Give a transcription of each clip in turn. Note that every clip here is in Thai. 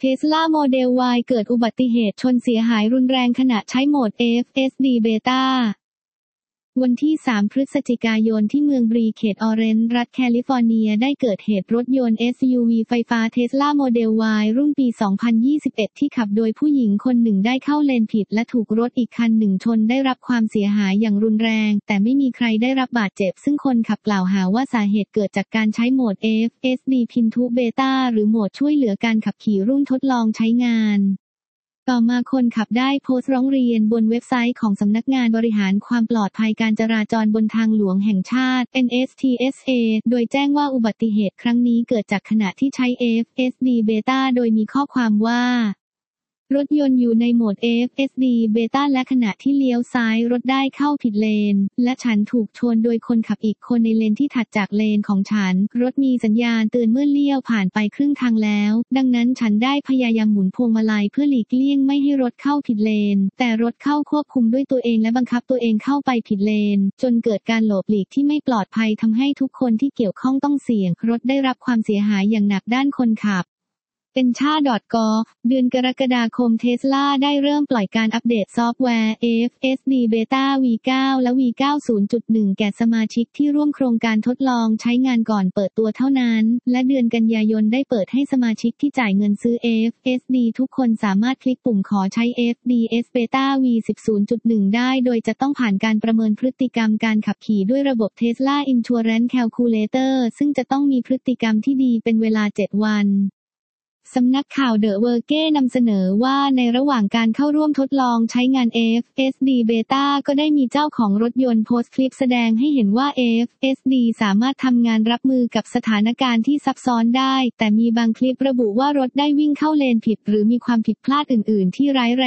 Tesla Model Y เกิดอุบัติเหตุชนเสียหายรุนแรงขณะใช้โหมด FSD Beta วันที่ 3 พฤศจิกายนที่เมืองบรีเขตออเรนจ์รัฐแคลิฟอร์เนียได้เกิดเหตุรถยนต์ SUV ไฟฟ้า Tesla Model Y รุ่นปี 2021 ที่ขับโดยผู้หญิงคนหนึ่งได้เข้าเลนผิดและถูกรถอีกคันหนึ่งชนได้รับความเสียหายอย่างรุนแรงแต่ไม่มีใครได้รับบาดเจ็บซึ่งคนขับกล่าวหาว่าสาเหตุเกิดจากการใช้โหมด FSD Pinto Beta หรือโหมดช่วยเหลือการขับขี่รุ่นทดลองใช้งานต่อมาคนขับได้โพสต์ร้องเรียนบนเว็บไซต์ของสำนักงานบริหารความปลอดภัยการจราจรบนทางหลวงแห่งชาติ NHTSA โดยแจ้งว่าอุบัติเหตุครั้งนี้เกิดจากขณะที่ใช้ FSD Beta โดยมีข้อความว่ารถยนต์อยู่ในโหมด FSD Beta และขณะที่เลี้ยวซ้ายรถได้เข้าผิดเลนและฉันถูกชนโดยคนขับอีกคนในเลนที่ถัดจากเลนของฉันรถมีสัญญาณเตือนเมื่อเลี้ยวผ่านไปครึ่งทางแล้วดังนั้นฉันได้พยายามหมุนพวงมาลัยเพื่อหลีกเลี่ยงไม่ให้รถเข้าผิดเลนแต่รถเข้าควบคุมด้วยตัวเองและบังคับตัวเองเข้าไปผิดเลนจนเกิดการหลบหลีกที่ไม่ปลอดภัยทำให้ทุกคนที่เกี่ยวข้องต้องเสี่ยงรถได้รับความเสียหายอย่างหนักด้านคนขับเป็นชา.gov เดือนกรกฎาคม Tesla ได้เริ่มปล่อยการอัปเดตซอฟต์แวร์ FSD Beta V9 และ V9 0.1 แก่สมาชิกที่ร่วมโครงการทดลองใช้งานก่อนเปิดตัวเท่านั้นและเดือนกันยายนได้เปิดให้สมาชิกที่จ่ายเงินซื้อ FSD ทุกคนสามารถคลิกปุ่มขอใช้ FSD Beta V10 0.1 ได้โดยจะต้องผ่านการประเมินพฤติกรรมการขับขี่ด้วยระบบ Tesla Insurance Calculator ซึ่งจะต้องมีพฤติกรรมที่ดีเป็นเวลา 7 วันสำนักข่าวเดอะเวอร์เก้นำเสนอว่าในระหว่างการเข้าร่วมทดลองใช้งาน FSD Beta ก็ได้มีเจ้าของรถยนต์โพสต์คลิปแสดงให้เห็นว่า FSD สามารถทำงานรับมือกับสถานการณ์ที่ซับซ้อนได้แต่มีบางคลิประบุว่ารถได้วิ่งเข้าเลนผิดหรือมีความผิดพลาดอื่นๆที่ร้ายแรง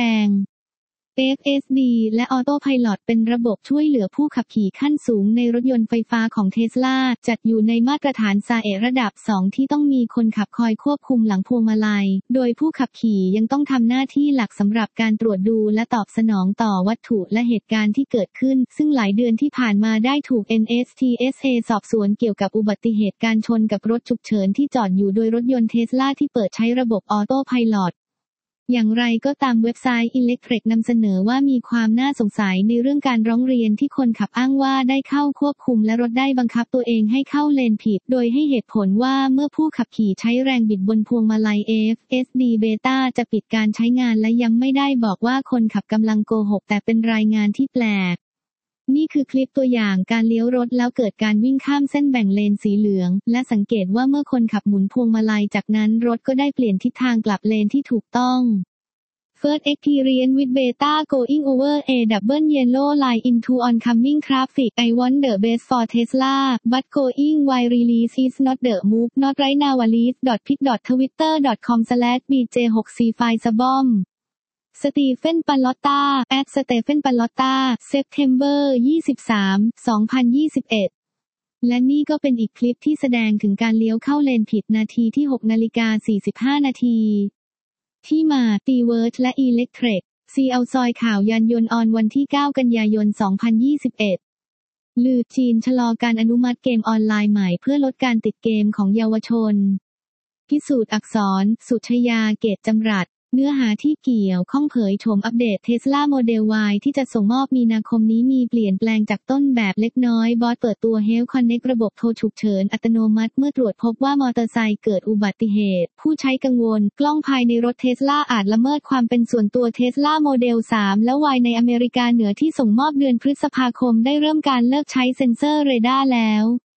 FSD และ Autopilot เป็นระบบช่วยเหลือผู้ขับขี่ขั้นสูงในรถยนต์ไฟฟ้าของ Tesla จัดอยู่ในมาตรฐาน SAE ระดับ 2 ที่ต้องมีคนขับคอยควบคุมหลังพวงมาลัยโดยผู้ขับขี่ยังต้องทำหน้าที่หลักสำหรับการตรวจดูและตอบสนองต่อวัตถุและเหตุการณ์ที่เกิดขึ้นซึ่งหลายเดือนที่ผ่านมาได้ถูก NHTSA สอบสวนเกี่ยวกับอุบัติเหตุการชนกับรถฉุกเฉินที่จอดอยู่โดยรถยนต์ Tesla ที่เปิดใช้ระบบ Autopilotอย่างไรก็ตามเว็บไซต์ Electrek นำเสนอว่ามีความน่าสงสัยในเรื่องการร้องเรียนที่คนขับอ้างว่าได้เข้าควบคุมและรถได้บังคับตัวเองให้เข้าเลนผิดโดยให้เหตุผลว่าเมื่อผู้ขับขี่ใช้แรงบิดบนพวงมาลัย FSD Beta จะปิดการใช้งานและยังไม่ได้บอกว่าคนขับกำลังโกหกแต่เป็นรายงานที่แปลกนี่คือคลิปตัวอย่างการเลี้ยวรถแล้วเกิดการวิ่งข้ามเส้นแบ่งเลนสีเหลืองและสังเกตว่าเมื่อคนขับหมุนพวงมาลัยจากนั้นรถก็ได้เปลี่ยนทิศทางกลับเลนที่ถูกต้อง First experience with beta going over a double yellow line into oncoming traffic I want the best for Tesla but going while release is not the move not right now release.pic.twitter.com/bj6cfilesabomสตีเฟน ปาลอตตา @Stephen Pallotta September 23, 2021 และนี่ก็เป็นอีกคลิปที่แสดงถึงการเลี้ยวเข้าเลนผิดนาทีที่ 6:45 น.ที่มา T-Word และ Electrek ซีเอาซอยข่าวยานยนต์ออนวันที่ 9 กันยายน 2021 ลือจีนชะลอการอนุมัติเกมออนไลน์ใหม่เพื่อลดการติดเกมของเยาวชนพิสูจน์อักษร สุชยา เกตจำรัดเนื้อหาที่เกี่ยวข้องเผยโฉมอัปเดต Tesla Model Y ที่จะส่งมอบมีนาคมนี้มีเปลี่ยนแปลงจากต้นแบบเล็กน้อยบอสเปิดตัว Health Connect ระบบโทรฉุกเฉินอัตโนมัติเมื่อตรวจพบว่ามอเตอร์ไซค์เกิดอุบัติเหตุผู้ใช้กังวลกล้องภายในรถ Tesla อาจละเมิดความเป็นส่วนตัว Tesla Model 3 และ Y ในอเมริกาเหนือที่ส่งมอบเดือนพฤษภาคมได้เริ่มการเลิกใช้เซ็นเซอร์เรดาร์แล้ว